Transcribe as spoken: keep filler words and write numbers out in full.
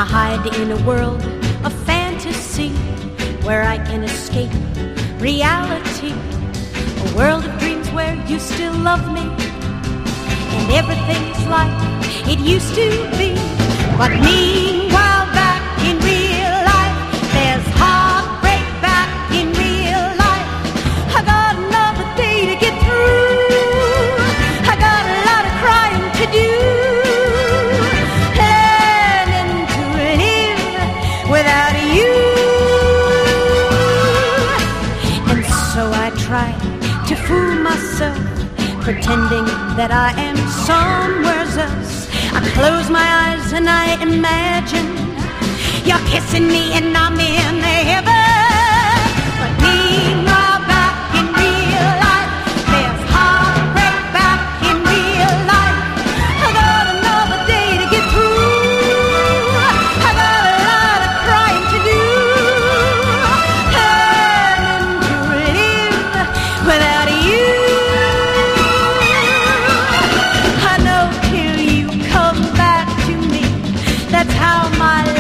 I hide in a world of fantasy where I can escape reality. A world of dreams where you still love me and everything's like it used to be. But meanwhile, back in real life, there's heartbreak back in real life. I got another day to get through. I got a lot of crying to do. Learning to live without you. And so I try to fool myself, pretending that I am somewhere else. I close my eyes and I imagine you're kissing me and I'm in heaven. But meanwhile, back in real life, there's heartbreak back in real life. I got another day to get through. I got a lot of crying to do. Learning to live without you. I know till you come back to me, that's how my